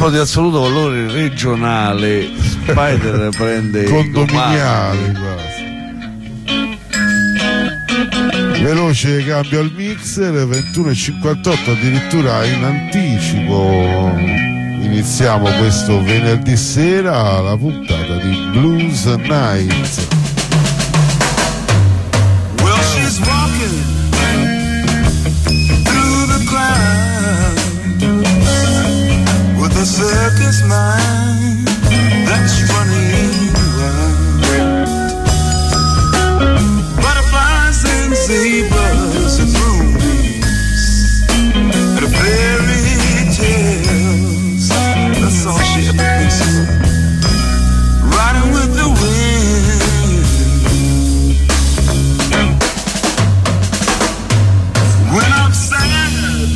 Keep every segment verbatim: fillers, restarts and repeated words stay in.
tempo di assoluto valore regionale, Spider prende condominiale quasi. Veloce cambio al mixer, ventuno e cinquantotto, addirittura in anticipo. Iniziamo questo venerdì sera la puntata di Blues Nights. Well, she's walking through the crowd with a circus mind that's running wild. Butterflies and zebras and moonbeams and a fairy tales. That's all she ever thinks of. Riding with the wind. When I'm sad,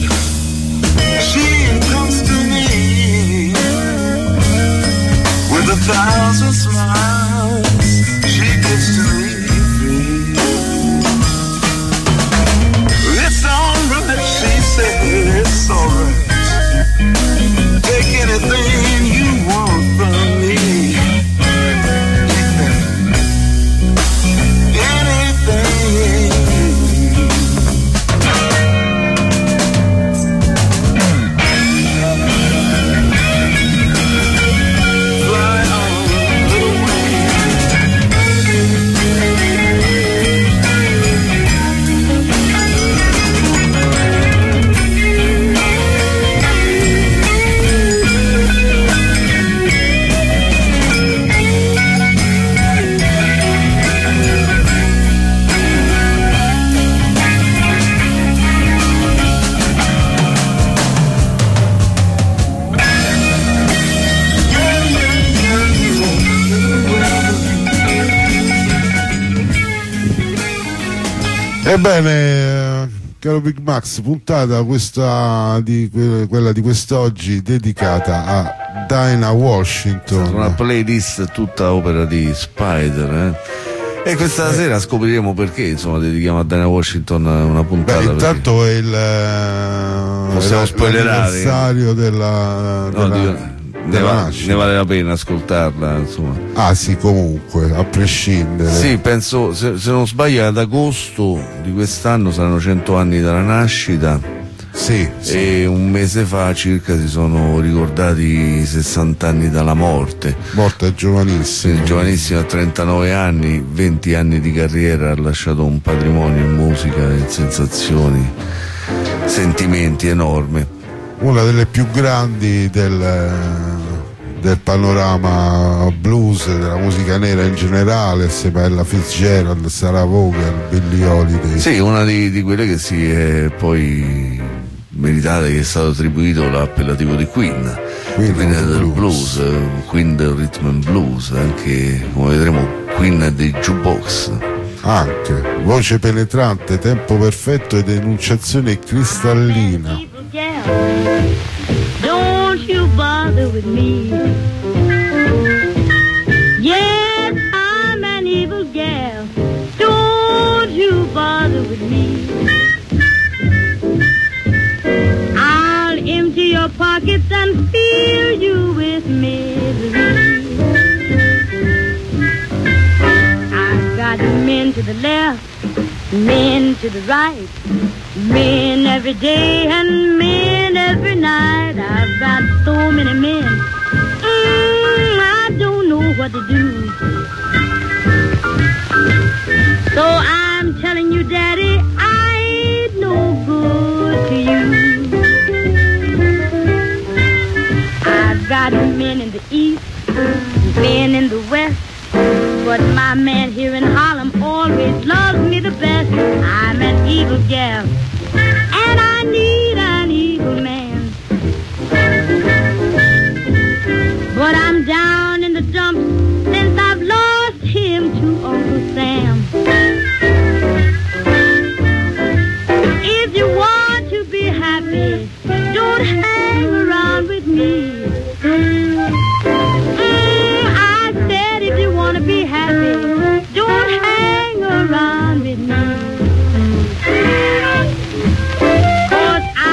she comes to me with a thousand smiles. She gives to me free. It's alright, she said, it's alright. Take anything you want from me. Anything. Fly on the Ebbene, caro Big Max, puntata questa di quella di quest'oggi dedicata a Dinah Washington. una playlist tutta opera di Spider, eh? E questa sera scopriremo perché insomma dedichiamo a Dinah Washington una puntata. Beh, intanto perché... è il possiamo è spoilerare l'anniversario della, no, della, dico, ne, va, ne vale la pena ascoltarla, insomma. Ah sì, comunque, a prescindere. Sì, penso, se, se non sbaglio ad agosto di quest'anno saranno cento anni dalla nascita. Sì, sì. E un mese fa circa si sono ricordati sessanta anni dalla morte. Morta giovanissima. Sì, giovanissima, a trentanove anni, venti anni di carriera, ha lasciato un patrimonio in musica e sensazioni, sentimenti enorme. Una delle più grandi del, del panorama blues, della musica nera in generale, assieme a Ella Fitzgerald, Sarah Vaughan, Billie Holiday. Sì, una di, di quelle che si è poi meritata, che è stato attribuito l'appellativo di Queen, Queen, Queen del blues. blues, Queen del rhythm and blues, anche come vedremo Queen dei jukebox. Anche voce penetrante, tempo perfetto ed enunciazione cristallina. Don't you bother with me. Yes, I'm an evil gal. Don't you bother with me. I'll empty your pockets and fill you with misery. I've got men to the left, men to the right, men every day and men every night. I've got so many men, mm, I don't know what to do. So I'm telling you, Daddy, I ain't no good to you. I've got men in the east, men in the west, but my man here in Harlem always loves me the best. I'm an evil gal, and I need an evil man. But I'm down in the dumps since I've lost him to Uncle Sam. If you want to be happy, don't hang around with me. Mm, I said if you want to be happy, don't hang around with me. 'Cause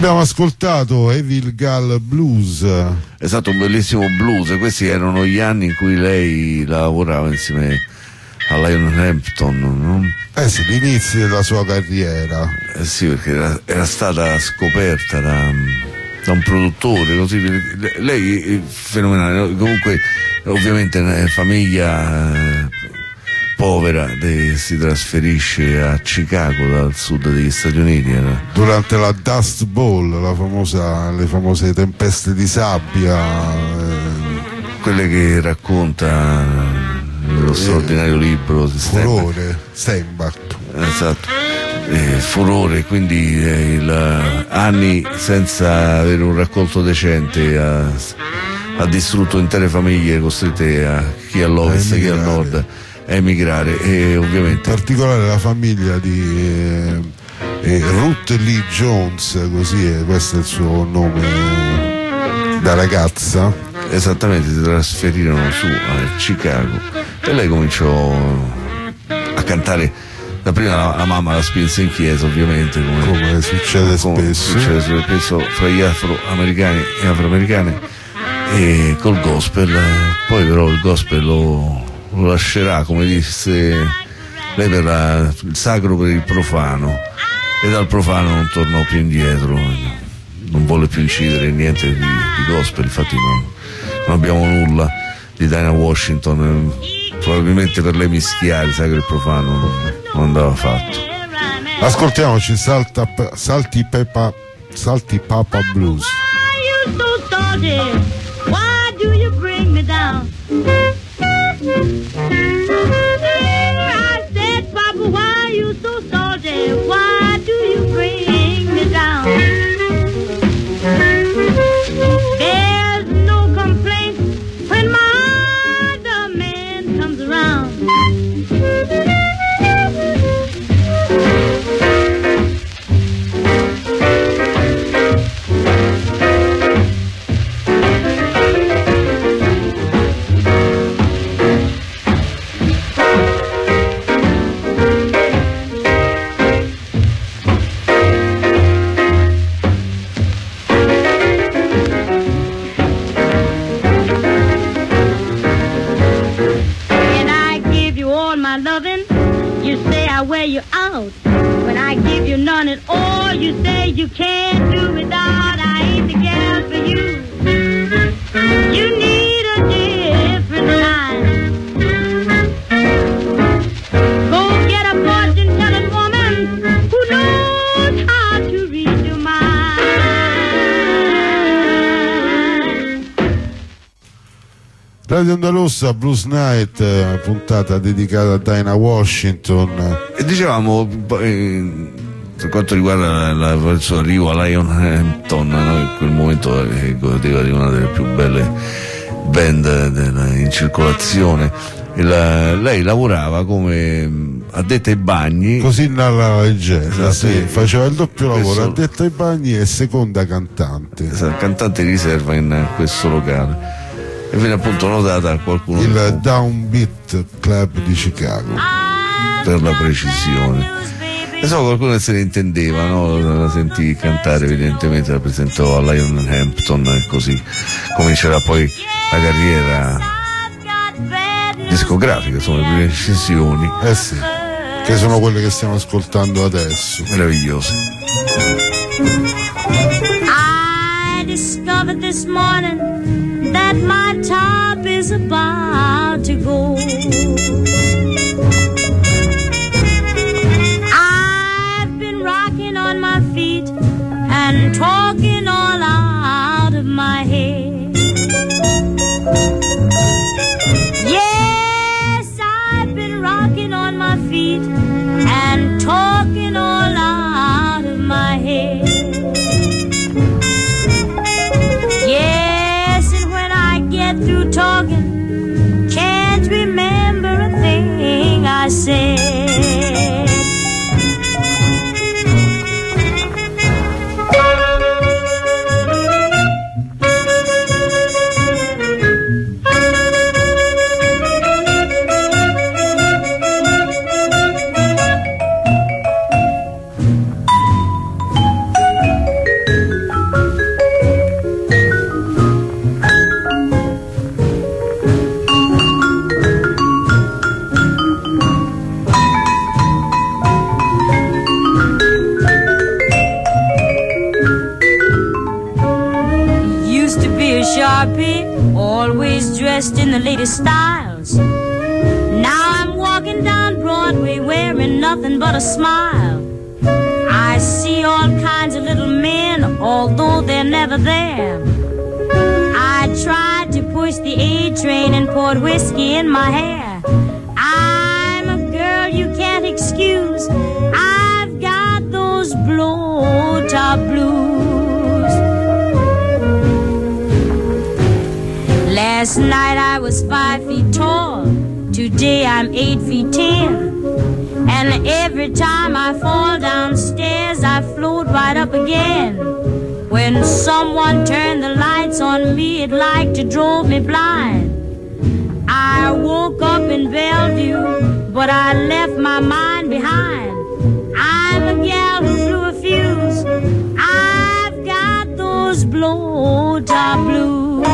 Abbiamo ascoltato Evil Gal Blues. Esatto, un bellissimo blues. Questi erano gli anni in cui lei lavorava insieme a Lionel Hampton, no? Eh sì, l'inizio della sua carriera. Eh sì, perché era, era stata scoperta da, da un produttore, così. Lei è fenomenale. Comunque, ovviamente, una famiglia eh, povera, de, si trasferisce a Chicago dal sud degli Stati Uniti. Era. Durante la Dust Bowl, la famosa, le famose tempeste di sabbia. Eh, quelle che racconta lo straordinario libro Furore, Steinbach. Esatto, eh, Furore, quindi eh, il, anni senza avere un raccolto decente, ha, ha distrutto intere famiglie costrette a chi all'ovest, chi al nord a emigrare, e ovviamente in particolare la famiglia di eh, eh, Ruth Lee Jones, così è, questo è il suo nome da ragazza. Esattamente, si trasferirono su a Chicago e lei cominciò a cantare. Da prima la, la mamma la spinse in chiesa, ovviamente, come, come succede come spesso succede spesso fra gli afroamericani e afroamericane, e col gospel. Poi però il gospel lo, lo lascerà, come disse lei, per la, il sacro per il profano, e dal profano non tornò più indietro, non volle più incidere niente di, di gospel. Infatti non, non abbiamo nulla di Dinah Washington. Probabilmente per lei mischiare il sacro e il profano non, non andava fatto. Ascoltiamoci Salta, Salty Peppa, Salty Papa Blues. Radio Onda Rossa, Blues Night, una puntata dedicata a Dinah Washington. E dicevamo, eh, per quanto riguarda la, verso l'arrivo a Lion Hampton, no? In quel momento eh, godeva di una delle più belle band della, in circolazione. E la, lei lavorava come addetta ai bagni. Così narra la leggenda, esatto, sì, sì. Faceva il doppio lavoro, Questo... addetta ai bagni e seconda cantante. Esatto, cantante di riserva in questo locale. E viene appunto notata a qualcuno il del... Downbeat Club di Chicago, per la precisione. E so, qualcuno che se ne intendeva, no? La sentì cantare, evidentemente la presentò a Lion Hampton e così comincerà poi la carriera discografica, sono le prime incisioni. Eh sì, che sono quelle che stiamo ascoltando adesso. Meravigliose. I discovered this morning that my top is about to go. I've been rocking on my feet and talking all out of my head. Yes, I've been rocking on my feet and talking all out of my head. Through talking, can't remember a thing I said. Barbie, always dressed in the latest styles. Now I'm walking down Broadway wearing nothing but a smile. I see all kinds of little men, although they're never there. I tried to push the A train and poured whiskey in my hair. I'm a girl you can't excuse. I've got those blow-top blues. Last night I was five feet tall. Today I'm eight feet ten. And every time I fall downstairs I float right up again. When someone turned the lights on me, it like to drove me blind. I woke up in Bellevue, but I left my mind behind. I'm a gal who blew a fuse. I've got those blow-top blues.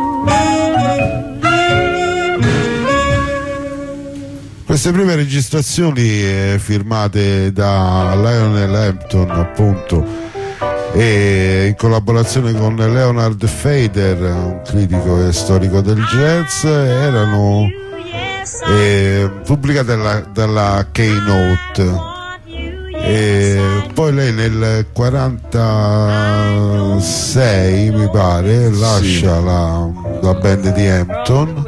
Queste prime registrazioni eh, firmate da Lionel Hampton, appunto, e in collaborazione con Leonard Fader, un critico e storico del jazz, erano eh, pubblicate dalla, dalla Keynote. E poi lei nel quarantasei, mi pare, lascia sì. la, la band di Hampton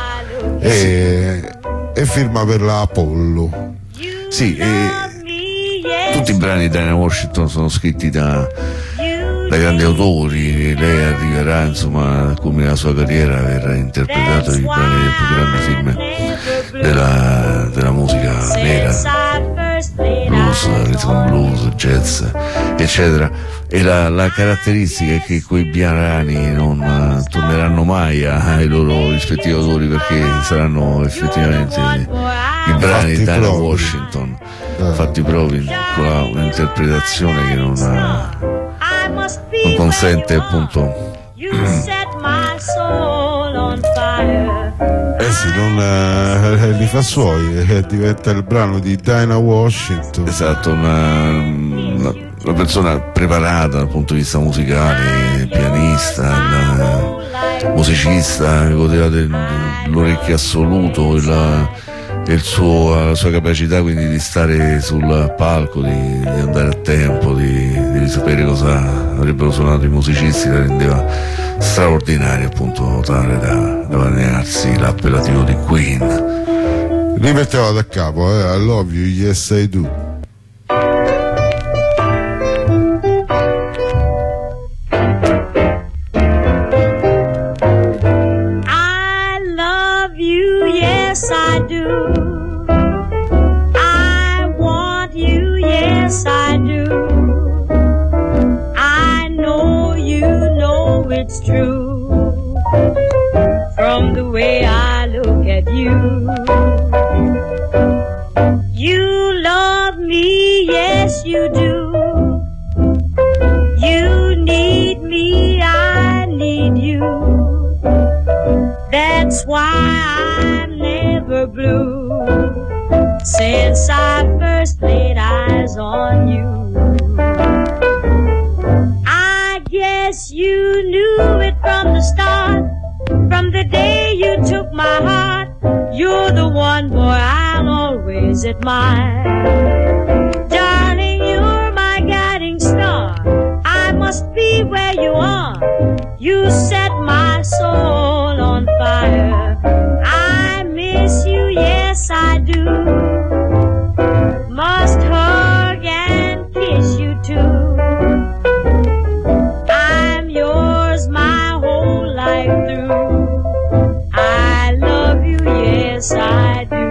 e, e firma per la Apollo. Sì, e tutti i brani di Dinah Washington sono scritti da, da grandi autori. Lei arriverà, insomma, come la sua carriera, aver interpretato i brani dei più grandi film della, della musica nera, blues, rhythm blues, jazz, eccetera. E la, la caratteristica è che quei brani non uh, torneranno mai ai loro rispettivi autori, perché saranno effettivamente i brani di Dinah Washington fatti proprio con un'interpretazione che non, uh, non consente, appunto, eh sì, non eh, li fa suoi, eh, diventa il brano di Dinah Washington. Esatto, una, una, una persona preparata dal punto di vista musicale, pianista, una, musicista, che godeva dell'orecchio assoluto e la, il suo, la sua capacità quindi di stare sul palco, di, di andare a tempo, di, di sapere cosa avrebbero suonato i musicisti, la rendeva straordinaria, appunto, tale da, da guadagnarsi l'appellativo di Queen. Rimettevo da capo, eh? I love you, yes I do. It's true from the way I look at you. You love me, yes you do. You need me, I need you. That's why I'm never blue since I first laid eyes on you. Yes, you knew it from the start, from the day you took my heart. You're the one, boy, I'll always admire. Darling, you're my guiding star. I must be where you are. You set my soul on fire. I miss you, yes I do. Must hug and kiss you too. Yes, I do.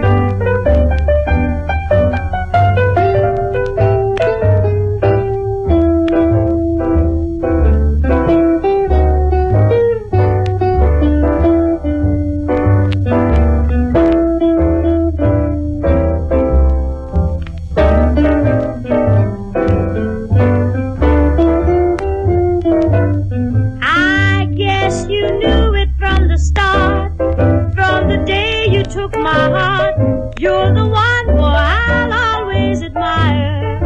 I guess you knew it from the start, from the day you took my heart. You're the one, boy, I'll always admire.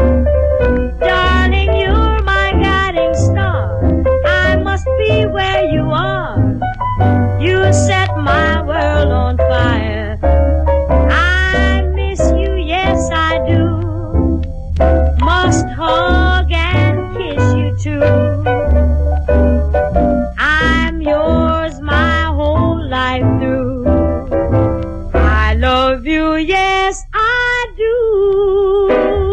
Darling, you're my guiding star. I must be where you are. too. I'm yours my whole life through. I love you, yes I do.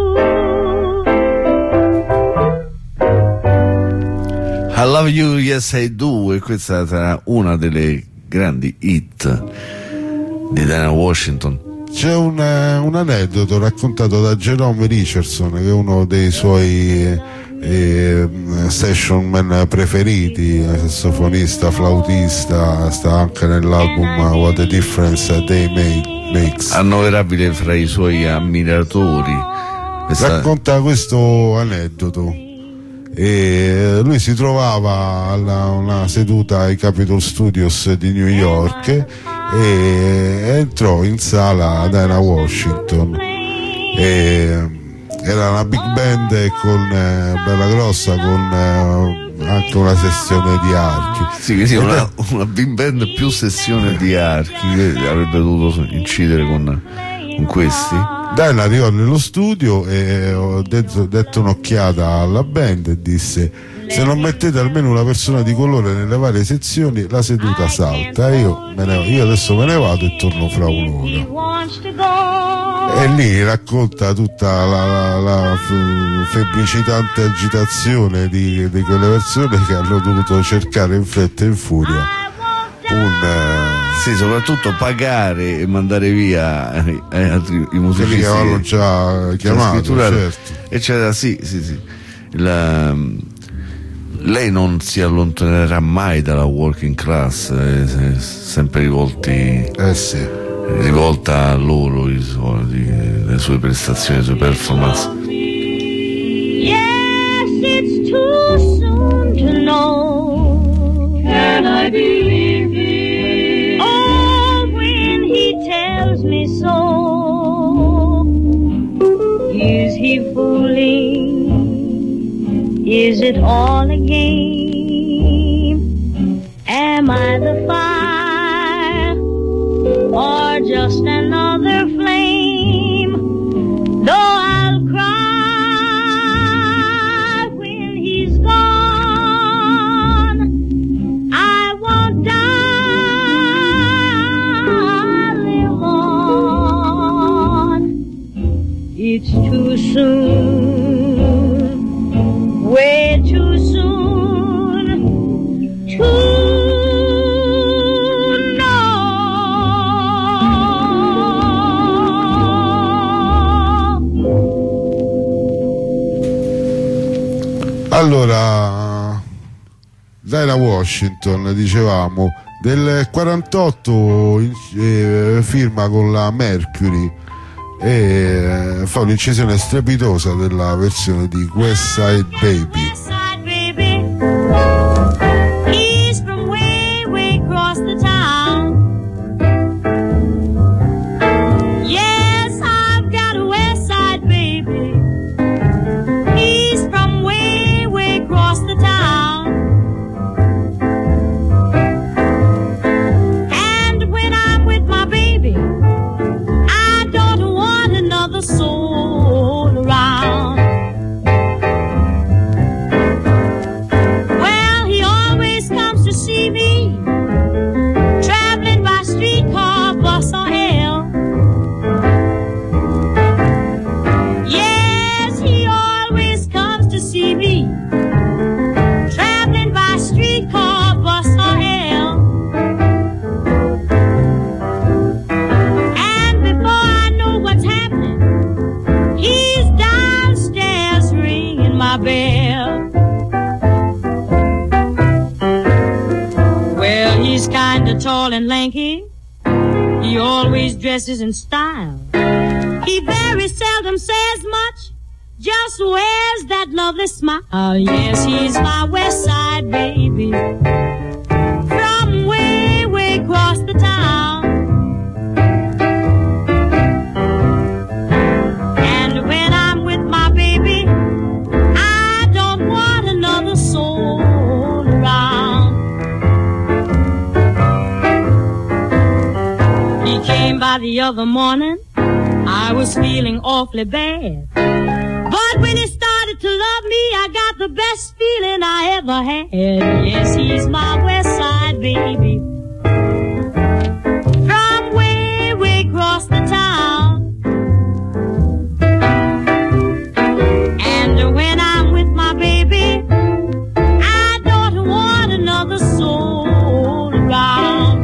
I Love You, Yes I Do, e questa sarà una delle grandi hit di Diana Washington. C'è un, un aneddoto raccontato da Jerome Richardson, che è uno dei suoi eh, session man preferiti, sassofonista, flautista, sta anche nell'album What a Difference a Day Made, Makes. Annoverabile fra i suoi ammiratori. Questa... Racconta questo aneddoto. E lui si trovava alla una seduta ai Capitol Studios di New York e entrò in sala Diana Washington, e era una big band con eh, bella grossa, con eh, anche una sessione di archi. Sì, sì, una, una big band più sessione di archi, che avrebbe dovuto incidere con, con questi. Diana arrivò nello studio e ho detto, detto un'occhiata alla band e disse: se non mettete almeno una persona di colore nelle varie sezioni la seduta salta, e io, me ne, io adesso me ne vado e torno fra un'ora. E lì racconta tutta la, la, la febbricitante agitazione di, di quelle persone che hanno dovuto cercare in fretta e in furia un... Sì, soprattutto pagare e mandare via eh, altri, i musicisti che avevano già chiamato, certo. Eccetera. Sì, sì, sì. La, lei non si allontanerà mai dalla working class, è, è sempre rivolti, eh sì. rivolta a loro i suoi, le sue prestazioni, le sue performance. Yes, it's too soon to know. Can I believe it? Tells me so. Is he fooling? Is it all a game? Am I the fire or just another flame? Though I'll cry when he's gone, I won't die. It's too soon, way too soon to know. Allora, Diana Washington, dicevamo, del quarantotto eh, firma con la Mercury e fa un'incisione strepitosa della versione di West Side Baby. West Side Baby, he's from way, way across the town. Yes, I've got a West Side Baby, he's from way, way across the town. And when I'm with my baby, soul around. Well, he always comes to see me, traveling by streetcar, bus or L. Yes, he always comes to see me, traveling by streetcar, bus or L. And before I know what's happening, he's downstairs ringing my bell. Well, he's kinda tall and lanky, he always dresses in style. He very seldom says much, just wears that lovely smile. Yes, he's my West Side Baby, from way, way across the town. By the other morning, I was feeling awfully bad, but when he started to love me, I got the best feeling I ever had. Yes, he's my West Side baby. From way, way across the town. And when I'm with my baby, I don't want another soul around.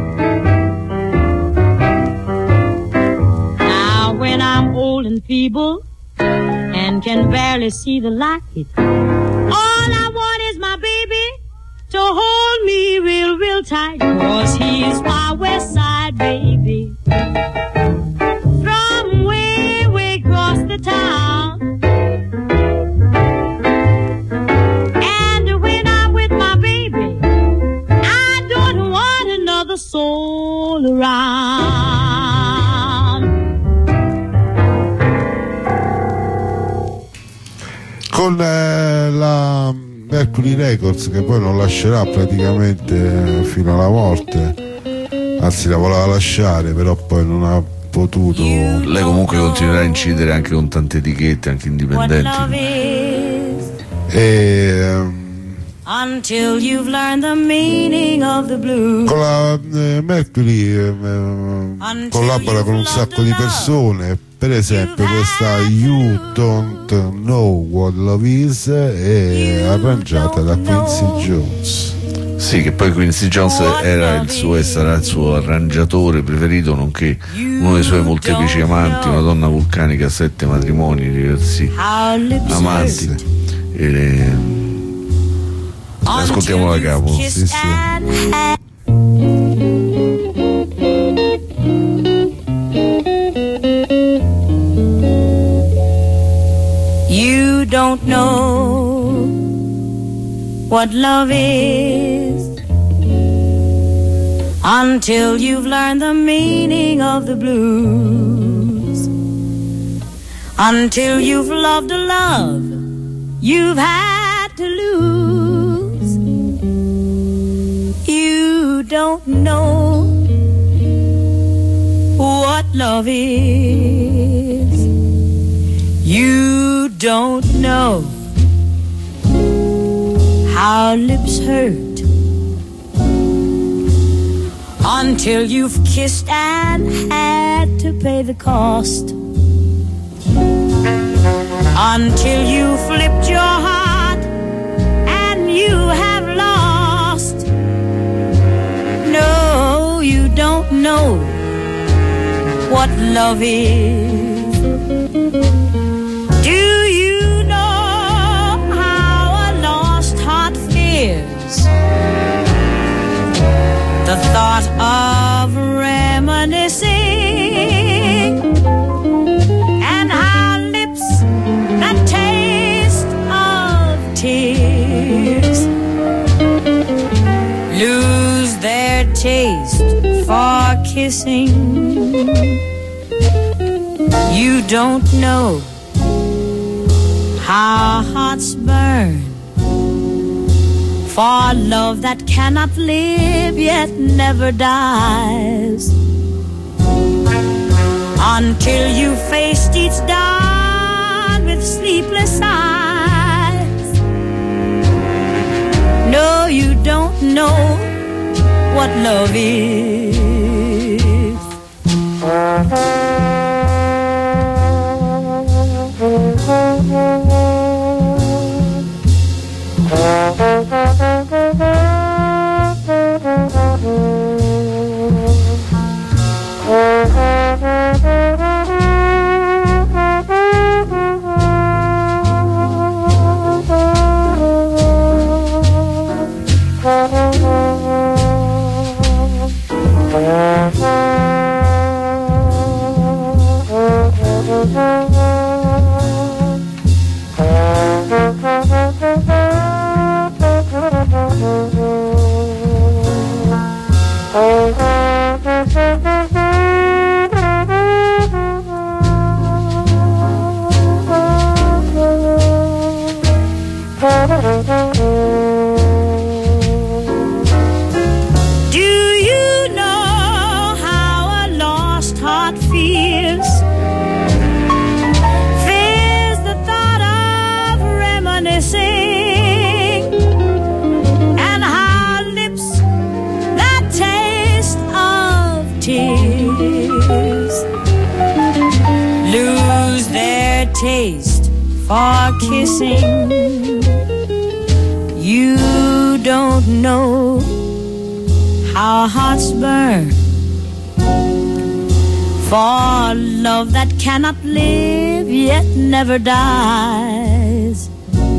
Now when I'm old and feeble and can barely see the light, all I want is my baby to hold me real, real tight, 'cause he's my West Side baby. From way, way across the town. And when I'm with my baby, I don't want another soul around. Con eh, la Mercury Records, che poi non lascerà praticamente fino alla morte, anzi la voleva lasciare, però poi non ha potuto. Lei comunque continuerà a incidere anche con tante etichette, anche indipendenti. E ehm, Until you've learned the meaning of the blues. con la eh, Mercury eh, eh, collabora con un sacco di persone, per esempio questa You Don't Know What Love Is è arrangiata da Quincy Jones. Sì, che poi Quincy Jones era il suo, sarà il suo arrangiatore preferito, nonché uno dei suoi molteplici amanti, una donna vulcanica, sette matrimoni, diversi amanti. E le... Ascoltiamo da capo. Sì, sì. You don't know what love is until you've learned the meaning of the blues, until you've loved a love you've had to lose. You don't know what love is. You don't know how lips hurt until you've kissed and had to pay the cost, until you flipped your heart and you have lost. No, you don't know what love is. Do you know how a lost heart fears the thought of reminiscing, and how lips that taste of tears lose their taste for kissing? You don't know how hearts burn for love that cannot live yet never dies, until you faced each dawn with sleepless eyes. No, you don't know what love is. taste for kissing. You don't know how hearts burn for love that cannot live yet never dies,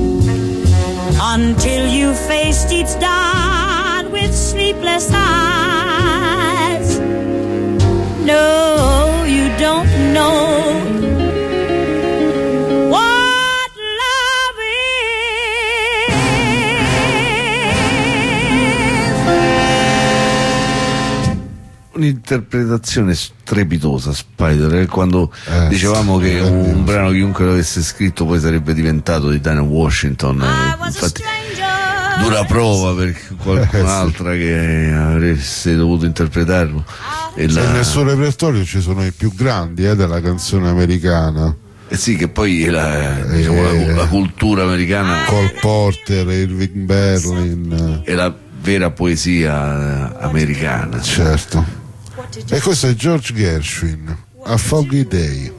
until you faced each dawn with sleepless eyes. No, you don't know what love is. Un'interpretazione strepitosa, Spider, quando Eh, dicevamo sì, che è un vero. brano chiunque lo avesse scritto poi sarebbe diventato di Dinah Washington. I was a Infatti stranger. dura prova per Eh, qualcun'altra che avesse dovuto interpretarlo. E Cioè, la- nel suo repertorio ci sono i più grandi eh, della canzone americana. eh sì, che poi la, diciamo, la- Eh. la cultura americana Cole Porter, Irving Berlin, è la vera poesia americana. certo. E questo è George Gershwin, A Foggy Day.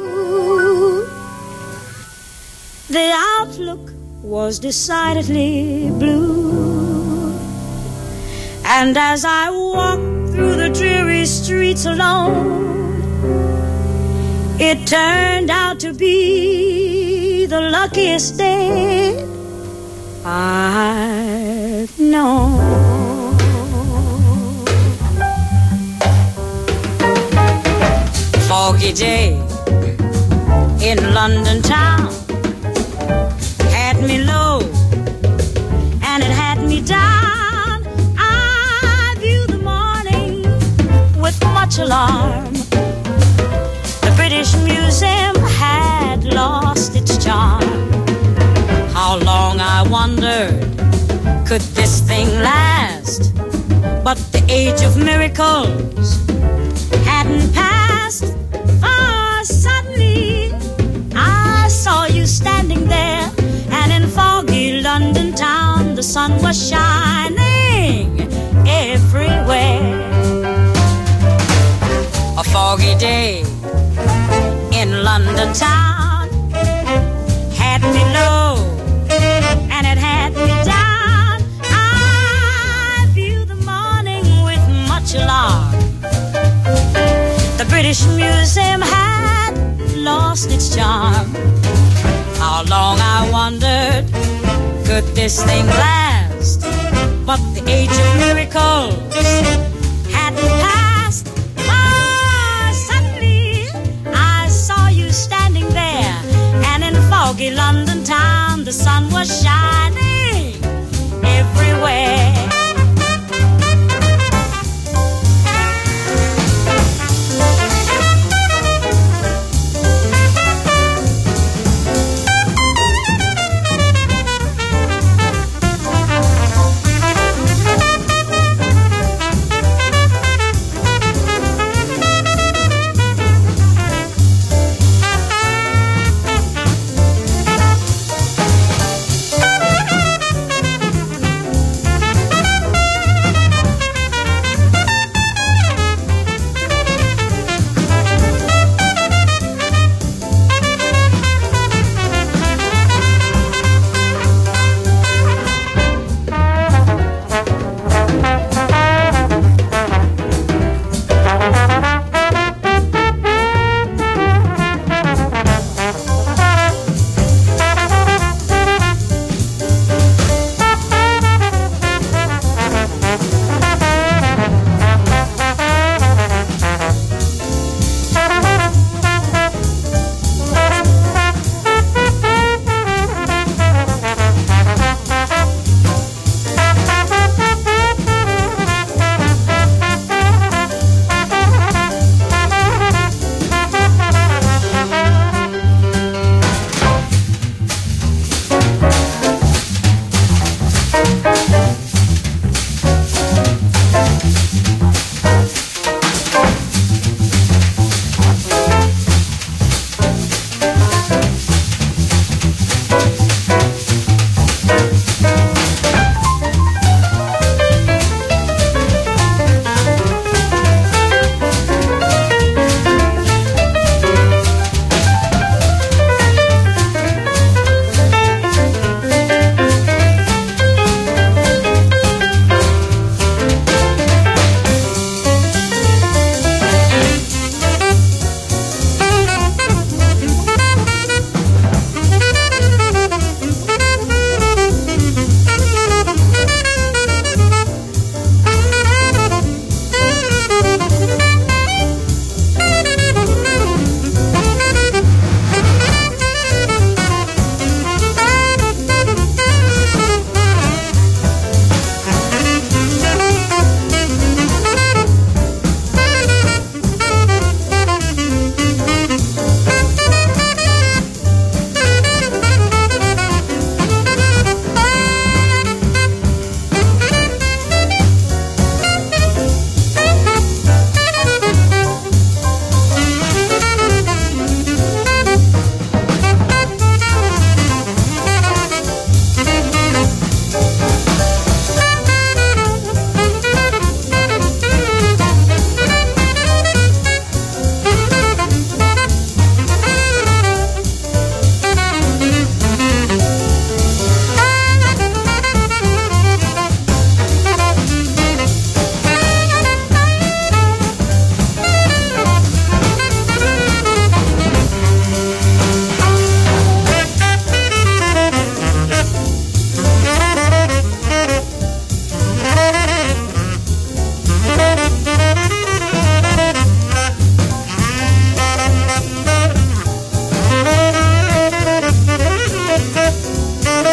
The outlook was decidedly blue, and as I walked through the dreary streets alone, it turned out to be the luckiest day I've known. Foggy day in London town had me low and it had me down. I viewed the morning with much alarm. The British Museum had lost its charm. How long, I wondered, could this thing last? But the age of miracles hadn't passed. Oh, suddenly I saw you standing there, and in foggy London town the sun was shining everywhere. A foggy day in London town had me low and it had me down. I viewed the morning with much alarm. The British Museum had lost its charm. How long, I wondered, could this thing last? But the age of miracles hadn't passed. Ah, suddenly I saw you standing there, and in foggy London town the sun was shining everywhere.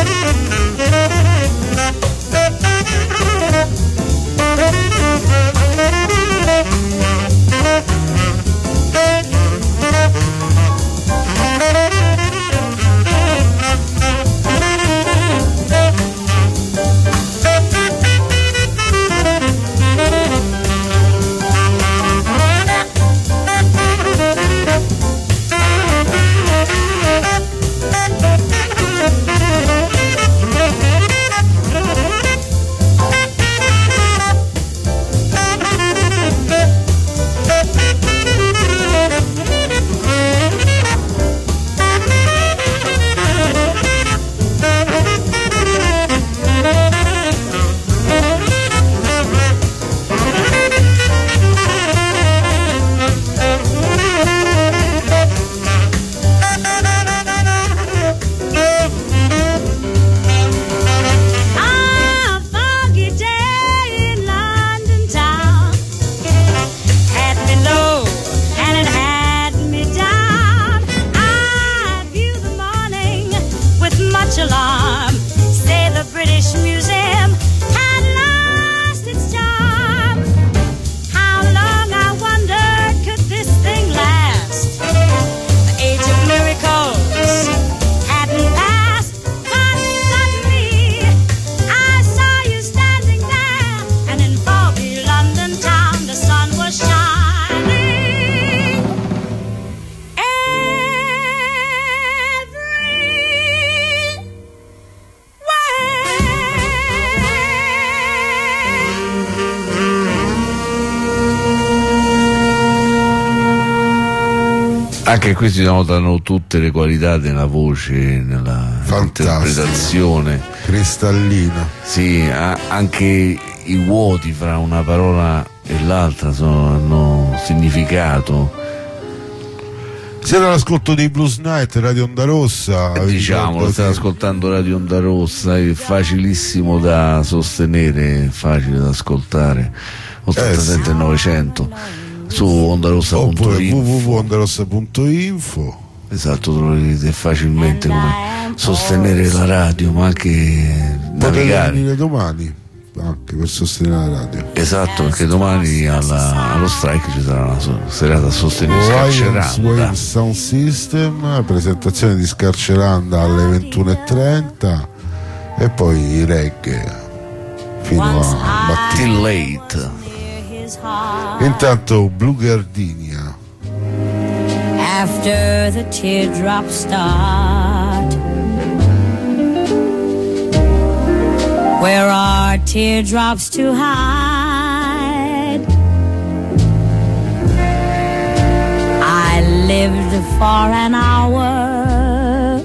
Anche qui si notano tutte le qualità della voce, nella interpretazione cristallina. Sì, a- anche i vuoti fra una parola e l'altra sono, hanno significato. Siete all'ascolto di Blues Night, Radio Onda Rossa. Eh, diciamolo, state ascoltando Radio Onda Rossa, è facilissimo da sostenere, facile da ascoltare. ottantasette novecento su ondarossa punto oppure info w w w punto ondarossa punto info. Esatto, troverete facilmente come sostenere la radio, ma anche potete navigare. venire domani anche per sostenere la radio. Esatto, perché domani alla, allo strike ci sarà una so- serata a sostegno di Wave Scarceranda. Sound System, presentazione di Scarceranda alle ventuno e trenta e poi reggae fino a mattino. Till late. Intanto Blue Gardenia. After the teardrops start, where are teardrops to hide? I lived for an hour.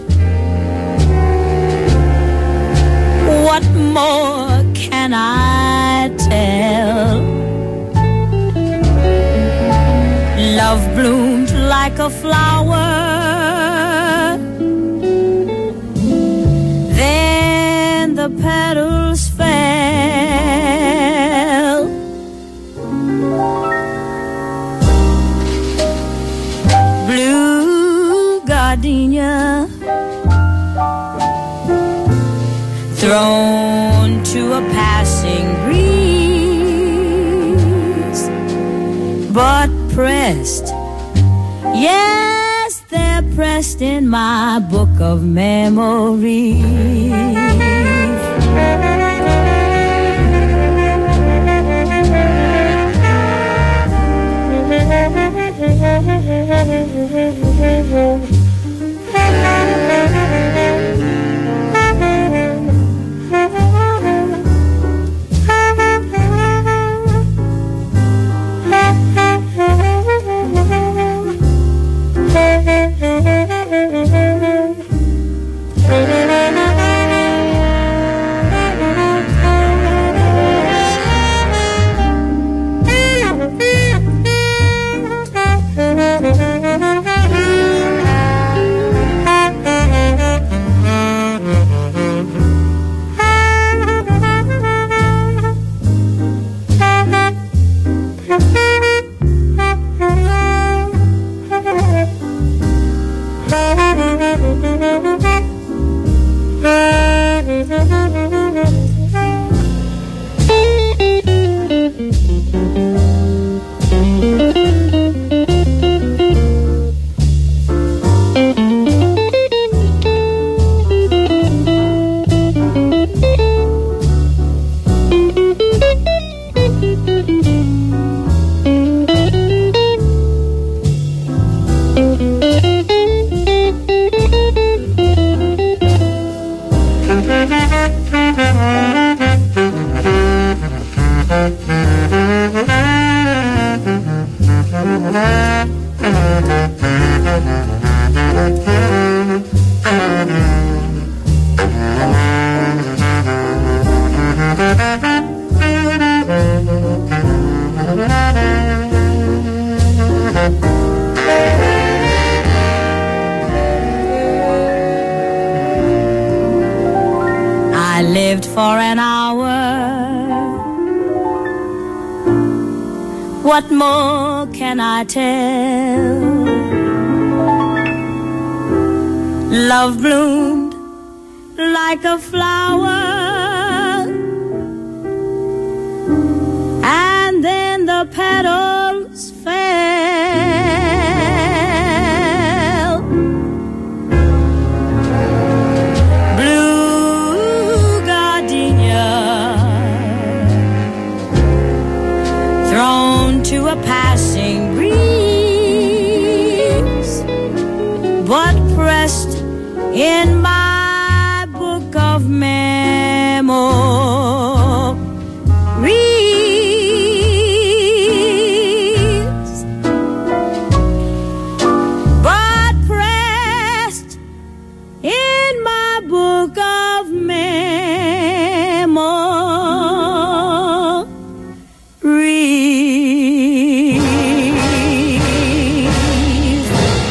What more can I tell? Love bloomed like a flower. Then the petals fell. Blue gardenia thrown to a passing breeze, but pressed, yes, they're pressed in my book of memories. I lived for an hour. What more can I tell? Love bloomed like a flower, and then the petals fell. Blue gardenia thrown to a passing breeze, but pressed in my book of memories, but pressed in my book of memories.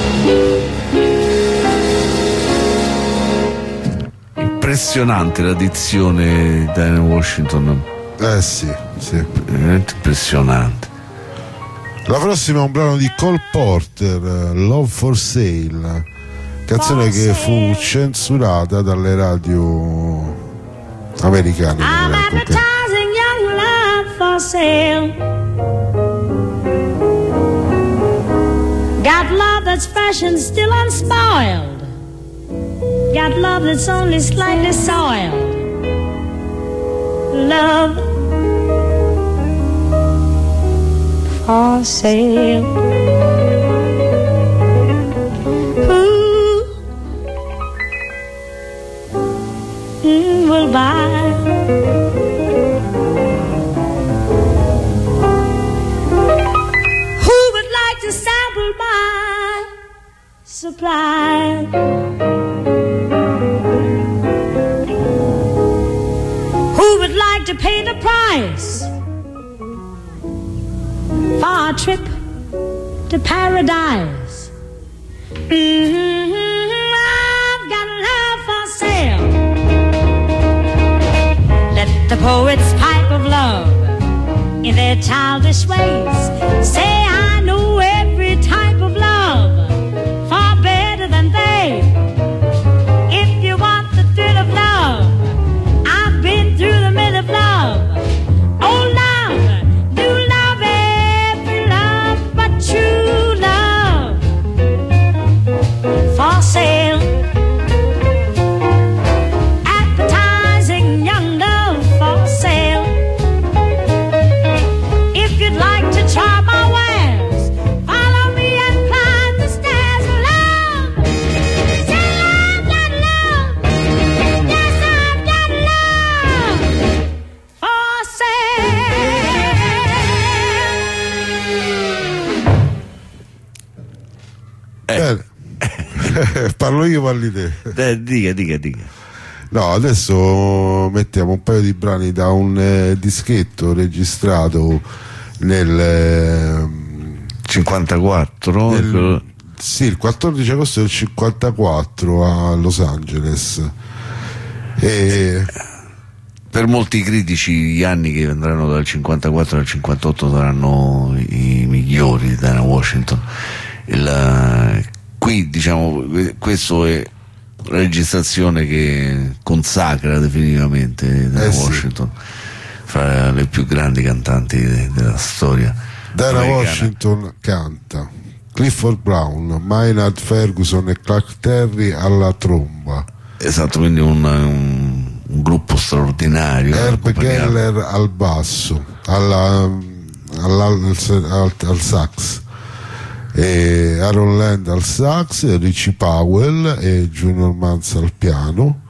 Impressionante la dizione di Diana Washington, Eh sì, sì. veramente impressionante. La prossima è un brano di Cole Porter, Love for Sale, canzone che fu censurata dalle radio americane. I'm advertising young love for sale. Got love that's fresh and still unspoiled. Got love that's only slightly soiled. Love for sale. Who mm, will buy? Who would like to sample my supply? To pay the price for a trip to paradise. Mm-hmm. I've got love for sale. Let the poets pipe of love in their childish ways say I know every type of love far better than they. If you want the thrill of love, I've been through the middle of love. Oh, love, new love, every love but true love. For sale. Advertising young love for sale. If you'd like to try my wares, follow me and climb the stairs of love. Say I've got love. Yes, I've got love for sale. Bene. Parlo io, parli te. Eh, dica, dica, dica. No, adesso mettiamo un paio di brani da un eh, dischetto registrato nel eh, cinquantaquattro, nel, sì, il quattordici agosto del cinquantaquattro a Los Angeles. E per molti critici gli anni che andranno dal cinquantaquattro al cinquantotto saranno i migliori di Diana Washington. Il, qui diciamo questo è la registrazione che consacra definitivamente Diana Eh sì. Washington fra le più grandi cantanti de- della storia Diana americana. Washington canta, Clifford Brown, Maynard Ferguson e Clark Terry alla tromba, Esatto, quindi un, un, un gruppo straordinario. Herb accompagnato- Geller al basso, alla, alla- al, al- al sax, e Aaron Land al sax, Richie Powell e Junior Mans al piano,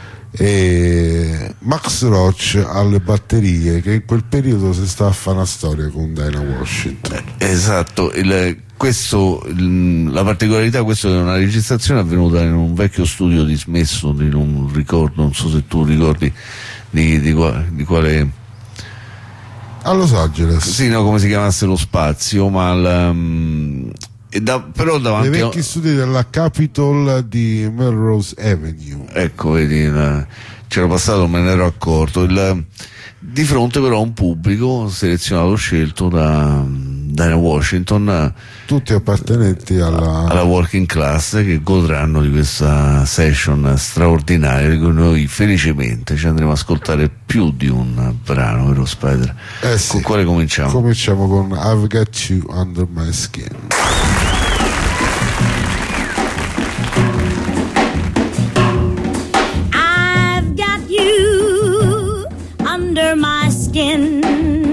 e Max Roach alle batterie, che in quel periodo si sta a fare una storia con Diana Washington. Esatto, il, questo, il, la particolarità, questa è una registrazione avvenuta in un vecchio studio dismesso, in un ricordo, non so se tu ricordi di, di, qua- di quale, A Los Angeles, sì, no, come si chiamasse lo spazio, ma il, um, e da, però nei davanti vecchi a, studi della Capitol di Melrose Avenue. ecco, vedi, la- c'ero passato, me ne ero accorto. Il, di fronte però a un pubblico selezionato, scelto da Diana Washington, tutti appartenenti alla, alla working class, che godranno di questa session straordinaria di cui noi felicemente ci andremo ad ascoltare più di un brano, vero Spider? Eh sì. Con quale cominciamo? Cominciamo con I've Got You Under My Skin. I've got you under my skin.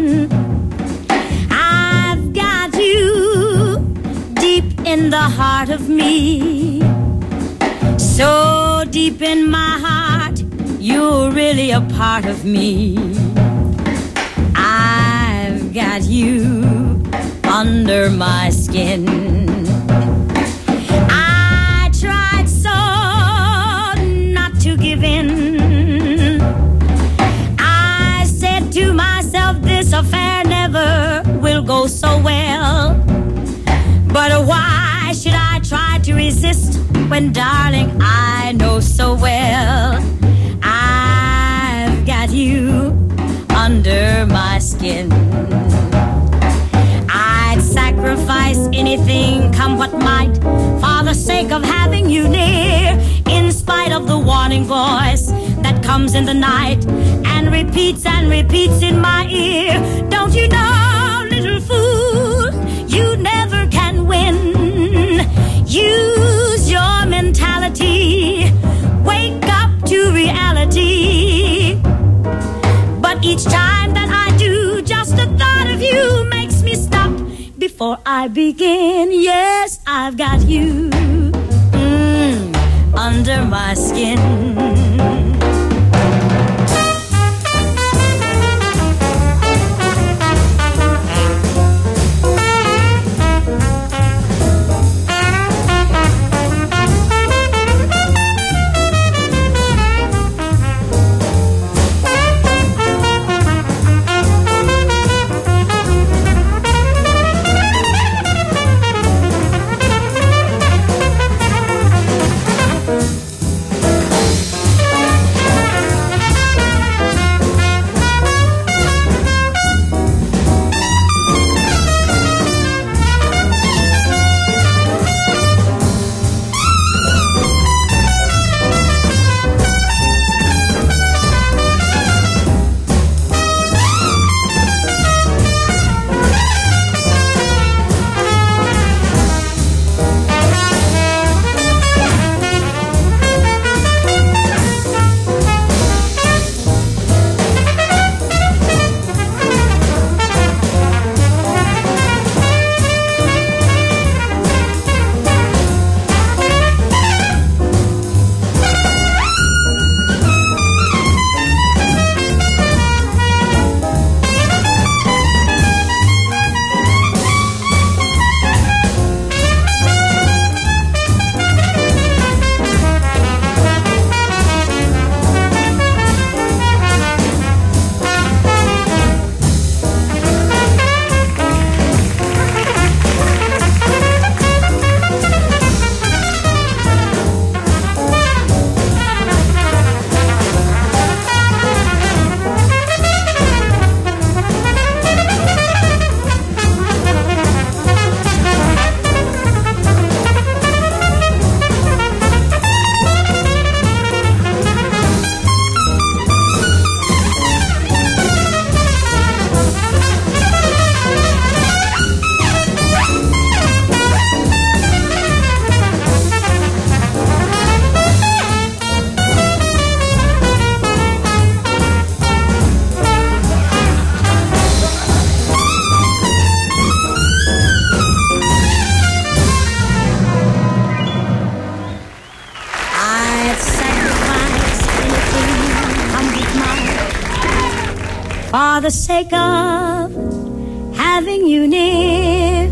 I've got you deep in the heart of me. So deep in my heart, you're really a part of me. I've got you under my skin. I tried so not to give in. I said to myself, this affair never will go so well. But why should I try to resist when, darling, I know so well I've got you under my skin. I'd sacrifice anything, come what might, for the sake of having you near, in spite of the warning voice that comes in the night and repeats and repeats in my ear. Don't you know, little fool, you never can win. Use your mentality, wake up to reality. But each time that I do, just the thought of you makes me stop before I begin. Yes, I've got you mm, under my skin. For the sake of having you near,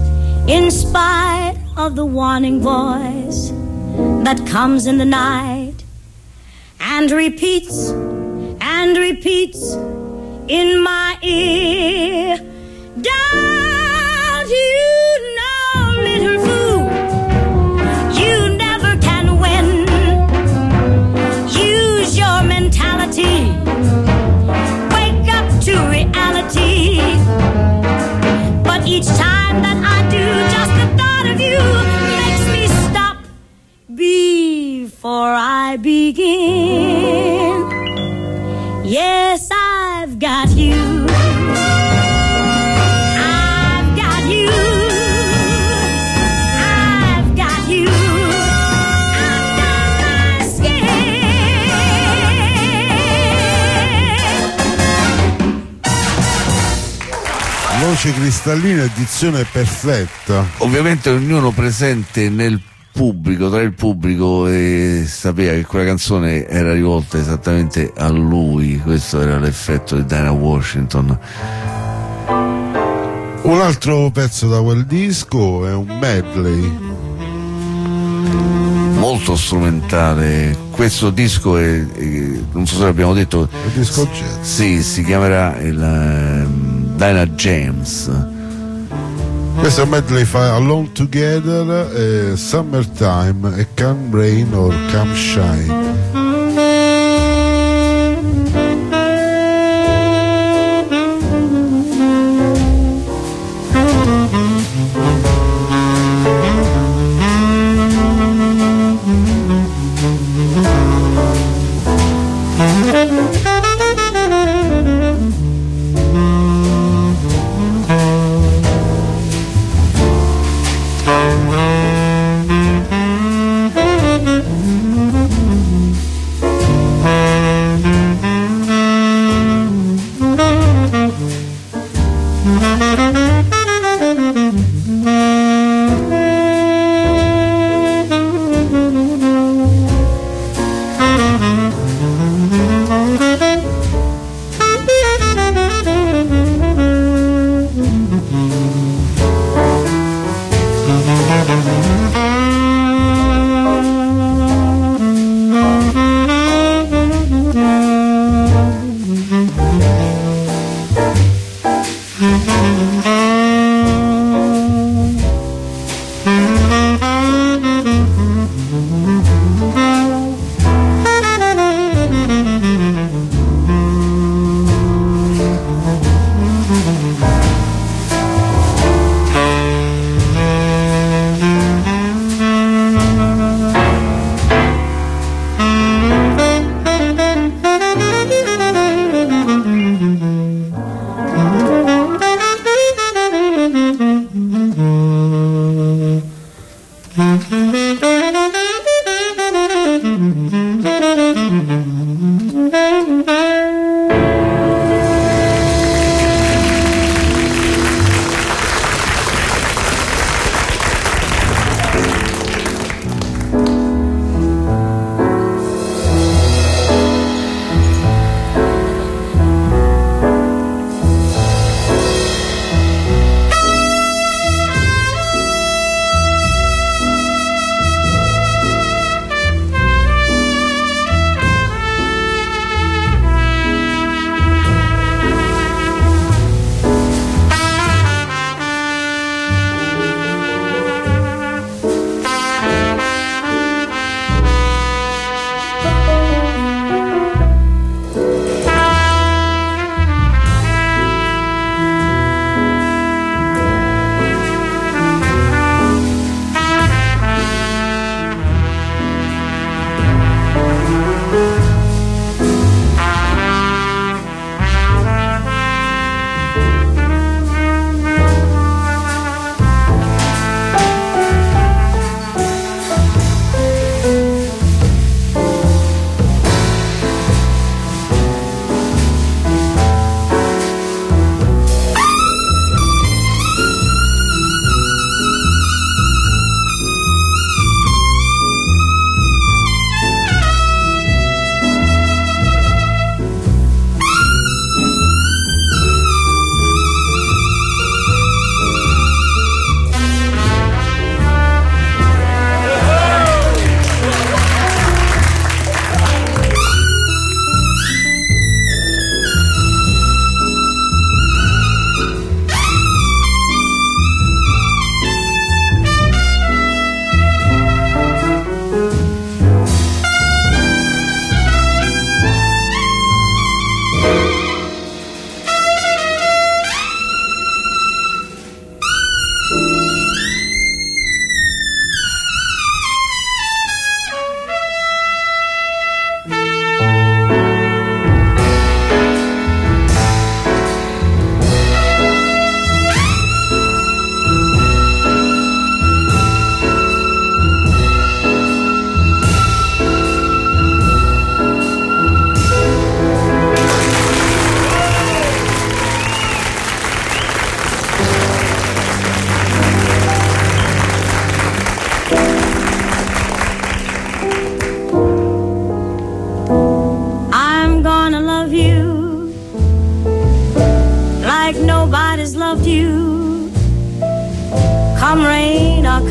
in spite of the warning voice that comes in the night and repeats and repeats in my ear. Don't you know, little fool, you never can win. Use your mentality. reality. Wake up to reality. But each time that I do, just the thought of you makes me stop before I begin. Yes, I've got you. Voce cristallina e dizione perfetta. Ovviamente ognuno presente nel pubblico, tra il pubblico, e sapeva che quella canzone era rivolta esattamente a lui. Questo era l'effetto di Dinah Washington. Un altro pezzo da quel disco è un medley molto strumentale. Questo disco è, è non so se l'abbiamo detto, il disco jazz. Sì, si chiamerà il um, Dinah James. Questo è un medley fa Alone Together, eh, Summertime e Come Rain or Come Shine.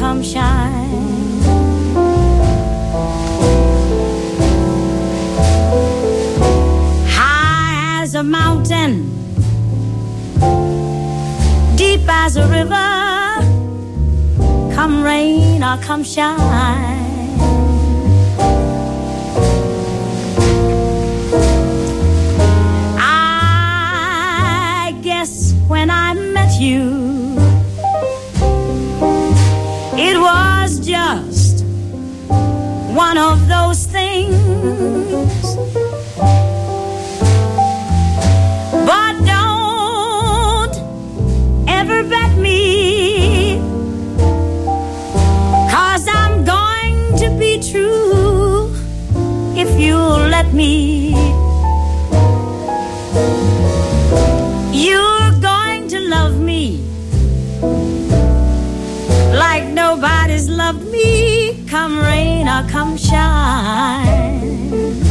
come shine. High as a mountain, deep as a river, come rain or come shine. I guess when I met you, it was just one of those things. But don't ever bet me, 'cause I'm going to be true if you'll let me. You're going to love me like nobody's loved me, come rain or come shine.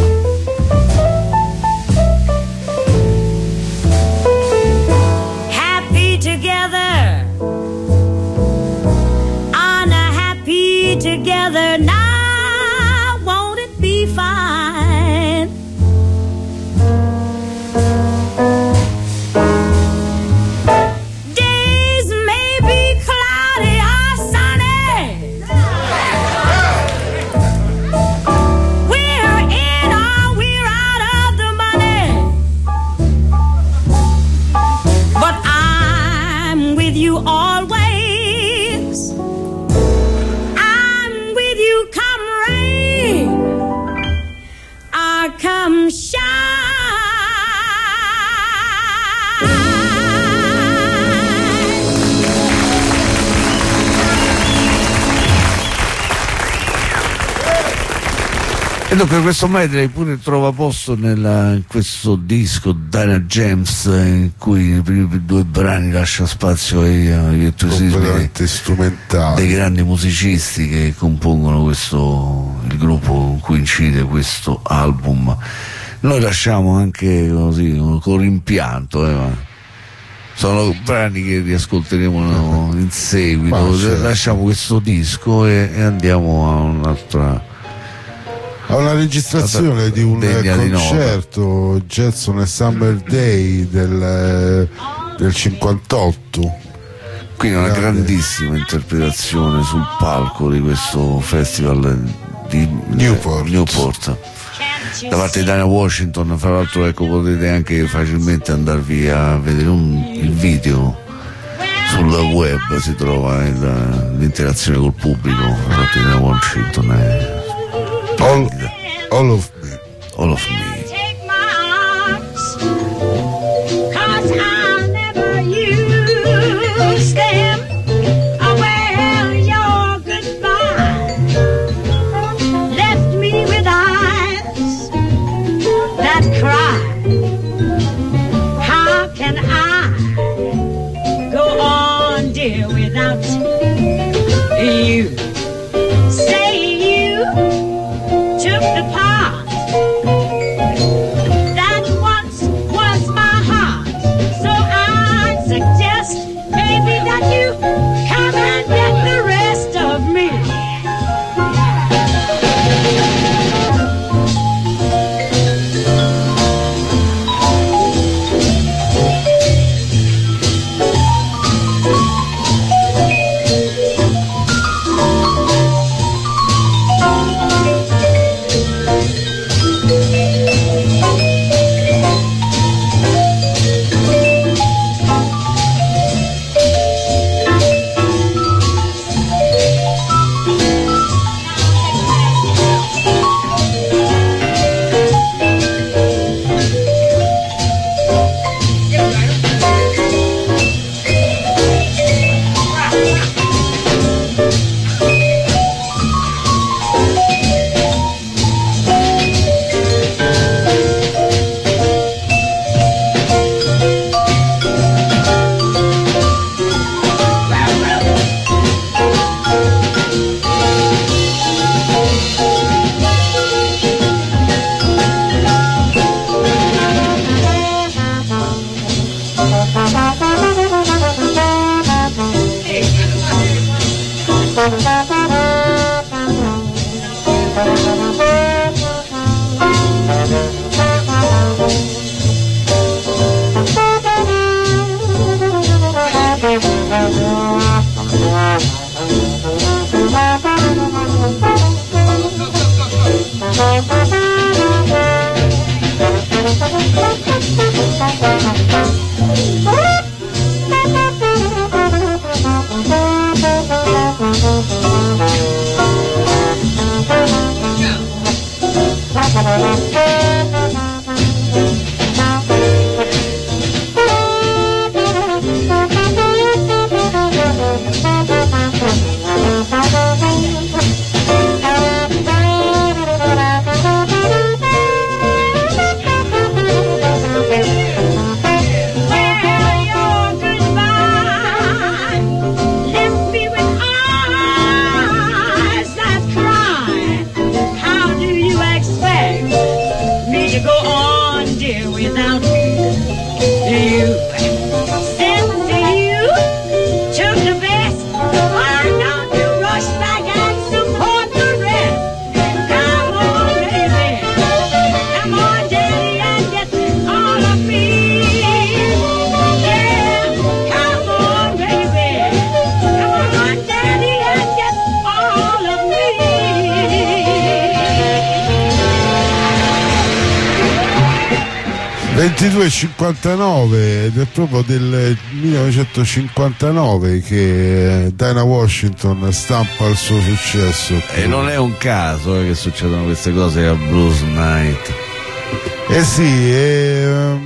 Happy together, unhappy together, now won't it be fine? Days may be cloudy or sunny, we're in or we're out of the money, but I'm with you always. I'm with you come rain or come shine. E dunque questo medley pure trova posto nella, in questo disco Dinah James, in cui i primi due brani lascia spazio ai, ai virtuosismi completamente strumentali dei grandi musicisti che compongono questo, il gruppo con cui incide questo album. Noi lasciamo anche così con rimpianto, eh, ma sono brani che riascolteremo in seguito. Ma certo. Lasciamo questo disco e, e andiamo a un'altra, a una registrazione di un degna di concerto Jetson e Summer Day del, del cinquantotto. quindi una Grande. grandissima interpretazione sul palco di questo festival di Newport. Newport da parte di Dinah Washington. Fra l'altro, ecco, potete anche facilmente andarvi a vedere un, il video sul web, si trova il, l'interazione col pubblico da parte di Dinah Washington è All, all of me. All of Me. Take my arms, 'cause I never used them. Oh, well, your goodbye left me with eyes that cry. How can I go on, dear, without you? Say you took the part ventidue e cinquantanove ed è proprio del millenovecentocinquantanove che Dinah Washington stampa il suo successo. E non è un caso eh, che succedono queste cose a Blues Night. Eh sì, e,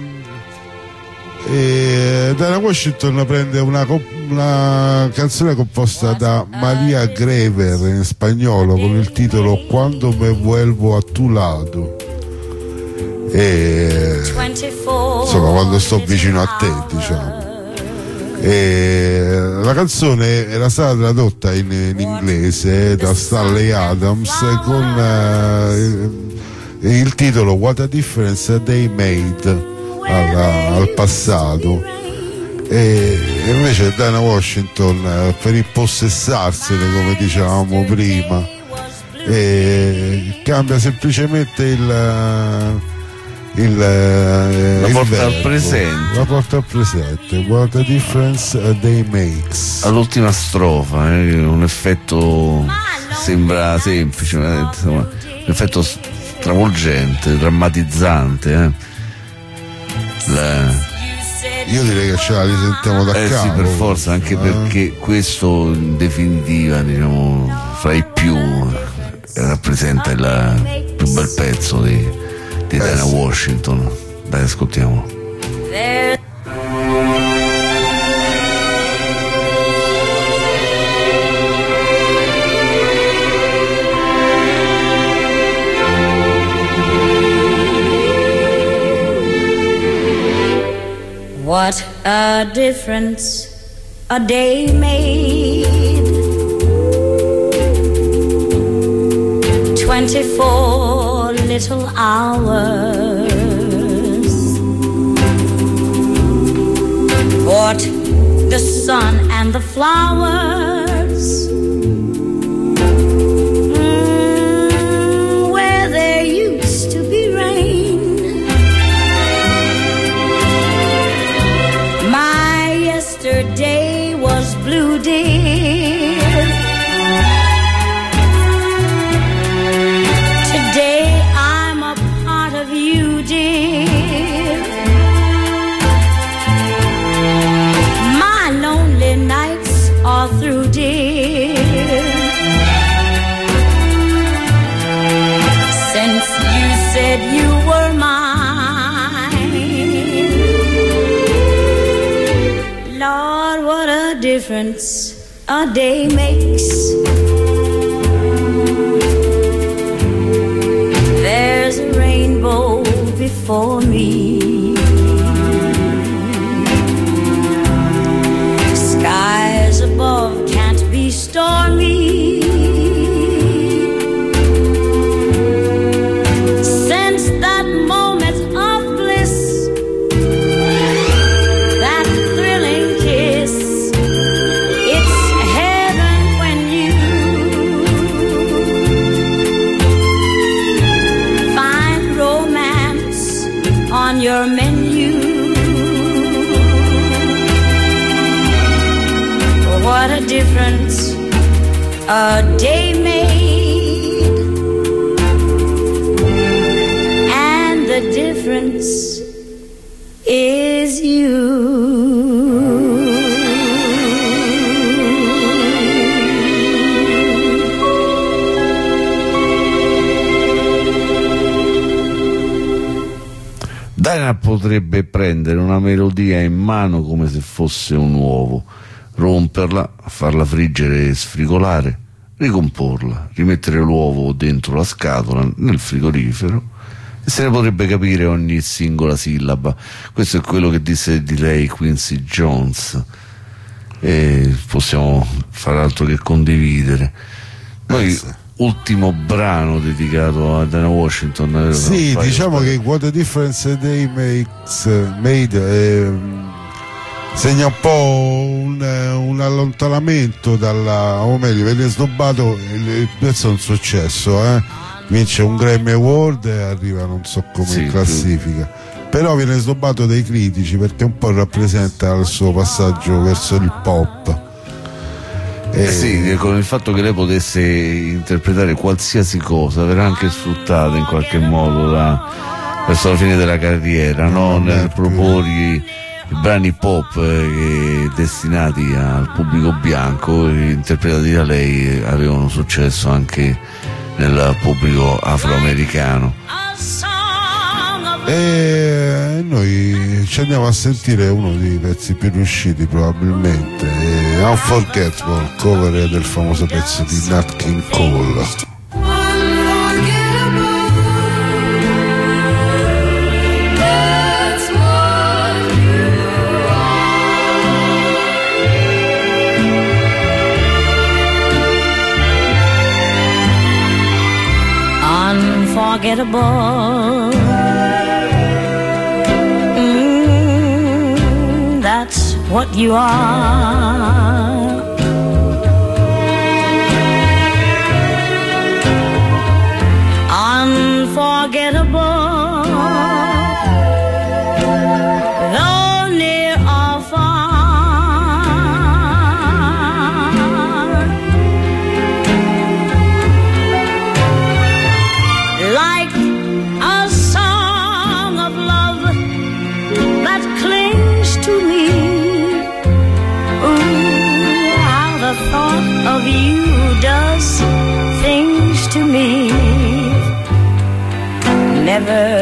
e Dinah Washington prende una, una canzone composta da Maria Grever in spagnolo con il titolo Quando me vuelvo a tu lado. E insomma, quando sto vicino a te, diciamo. E la canzone era stata tradotta in, in inglese da Stanley Adams con uh, il titolo What a Difference They Made al, al passato. E invece Dinah Washington, per impossessarsene, come dicevamo prima, e cambia semplicemente il Il, la il porta verbo, al presente la porta al presente. What a difference they makes. All'ultima strofa eh, un effetto sembra semplice, ma insomma, un effetto stravolgente, drammatizzante eh. La... io direi che ce la risentiamo da eh capo, sì, per forza, anche eh? perché questo in definitiva, diciamo, fra i più rappresenta il più bel pezzo di di Dinah eh sì. Washington. Dai, ascoltiamo. What a difference a day made. Twenty-four little hours. Bought the sun and the flowers. Mm, where there used to be rain. My yesterday was blue, dear. Today I'm a part of you, dear. My lonely nights are through, dear. Since you said you were mine, Lord, what a difference a day makes. There's a rainbow before me. Skies above can't be stormy. Since that moment of bliss, that thrilling kiss, it's heaven when you find romance on your menu. What a difference a day made, and the the difference is you. Dinah potrebbe prendere una melodia in mano come se fosse un uovo, romperla, farla friggere e sfrigolare, ricomporla, rimettere l'uovo dentro la scatola nel frigorifero e se ne potrebbe capire ogni singola sillaba. Questo è quello che disse di lei Quincy Jones e possiamo far altro che condividere. Poi ultimo brano dedicato a Dinah Washington. Sì, diciamo che What a Difference a Day Makes Made eh, segna un po' un, un allontanamento dalla, o meglio, viene snobbato, il pezzo è un successo, eh? Vince un Grammy Award e arriva non so come sì, in classifica più. Però viene snobbato dai critici perché un po' rappresenta il suo passaggio verso il pop. Eh sì, con il fatto che lei potesse interpretare qualsiasi cosa verrà anche sfruttata in qualche modo da, verso la fine della carriera, no? Nel proporre i brani pop eh, destinati al pubblico bianco, interpretati da lei, avevano successo anche nel pubblico afroamericano. E noi ci andiamo a sentire uno dei pezzi più riusciti probabilmente, Unforgettable, cover del famoso pezzo di Nat King Cole. Unforgettable. Mm, that's what you are. Unforgettable. Though near or far. Like a song of love that clings to me. Ooh, how the thought of you does things to me. Never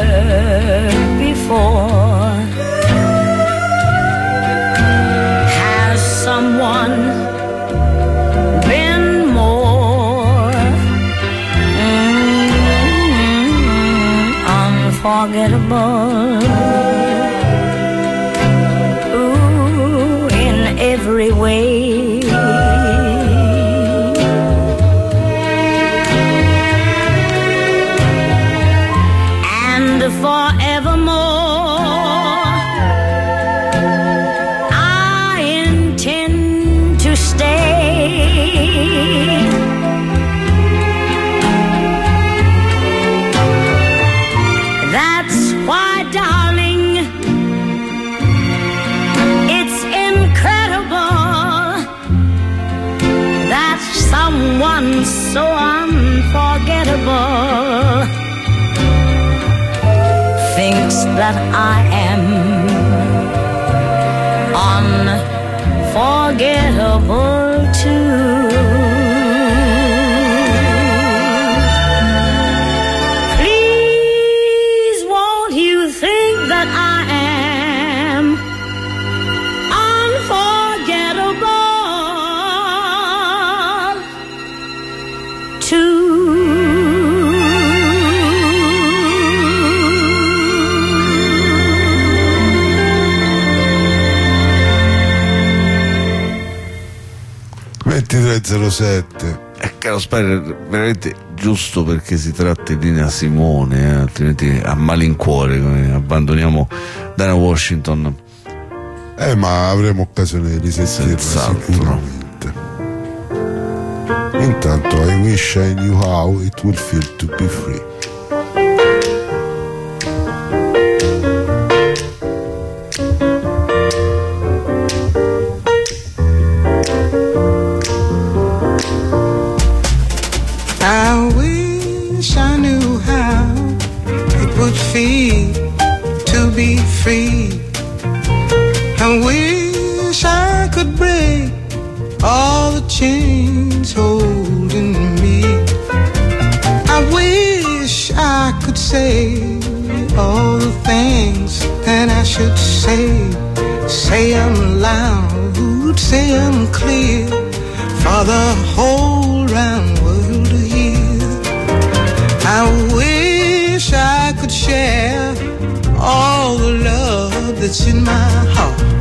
before has someone been more unforgettable. Ooh, in every way. And forevermore, I intend to stay. That's why, darling, it's incredible that someone so unforgettable thinks that I am unforgettable too. Please, won't you think that I am unforgettable too? ventitré zero sette. Eh, caro Spider, veramente giusto perché si tratta di Nina Simone, eh, altrimenti a malincuore come abbandoniamo Dinah Washington. Eh, ma avremo occasione di risentirla Senz'altro. sicuramente. Intanto I wish I knew how it will feel to be free. I wish I knew how it would feel be free. I wish I could break all the chains holding me. I wish I could say all the things that I should say. Say them loud, say them clear, for the whole round world to hear. I wish I could share all the love that's in my heart.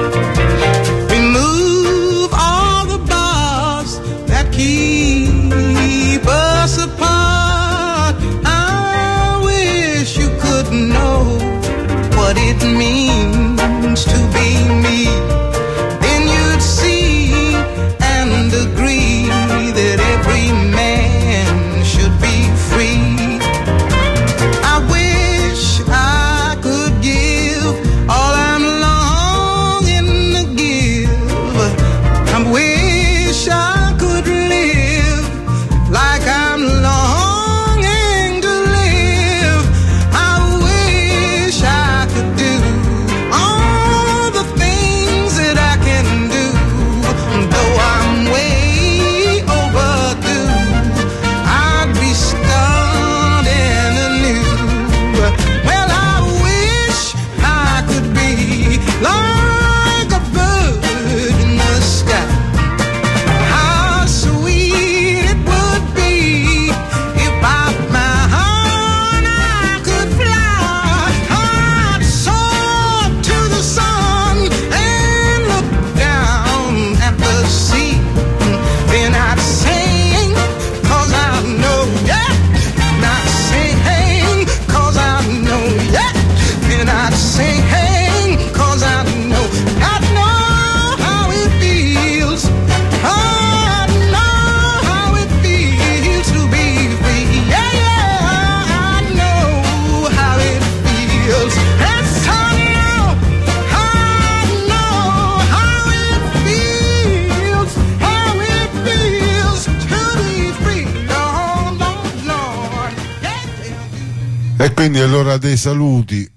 Remove all the bars that keep us apart. I wish you could know what it means to be me. Then you'd see and agree that every man should be free. I wish I could give all I'm longing to give. I wish I could live like I'm longing to live. I wish I could do all the things that I can do, though I'm way overdue. I'd be starting anew. Well, I wish I could be like a bird in the sky. How sweet it would be if by my heart I could fly. I'd soar to the sun and look down at the sea. Then I'd sing, cause I know, yeah. And I'd sing, cause I know, yeah. And I'd sing, cause I know, I know how it feels. I know how it feels to be free. Yeah, yeah, I know how it feels. Yes, I know, I know how it feels, how it feels to be free. Lord, Lord, Lord. Yeah. E quindi è l'ora dei saluti.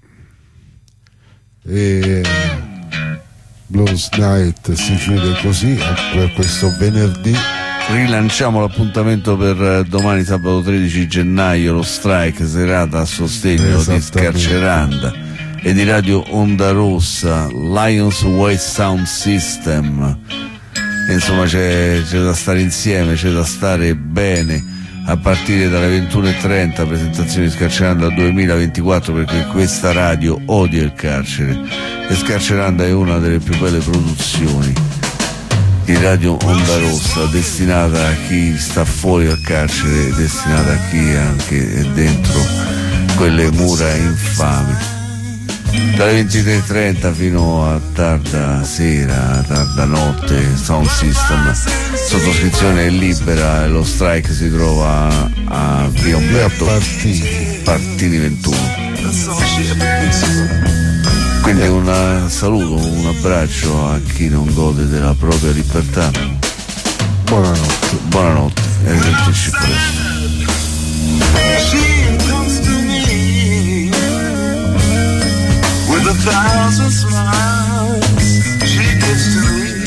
E Blues Night si chiude così per questo venerdì. Rilanciamo l'appuntamento per domani sabato tredici gennaio, lo strike, serata a sostegno di Esattamente. Scarceranda e di Radio Onda Rossa, Lions White Sound System. E insomma c'è, c'è da stare insieme, c'è da stare bene a partire dalle ventuno e trenta, presentazione di Scarceranda duemilaventiquattro, perché questa radio odia il carcere e Scarceranda è una delle più belle produzioni di Radio Onda Rossa, destinata a chi sta fuori dal carcere, destinata a chi anche è dentro quelle mura infami. Dalle ventitré e trenta fino a tarda sera, tarda notte, Sound System, sottoscrizione è libera e lo strike si trova a via Umberto Partini. Partini ventuno. Quindi un saluto, un abbraccio a chi non gode della propria libertà. Buonanotte. Buonanotte e risentirci presto. She comes to me with a thousand smiles. She gives to me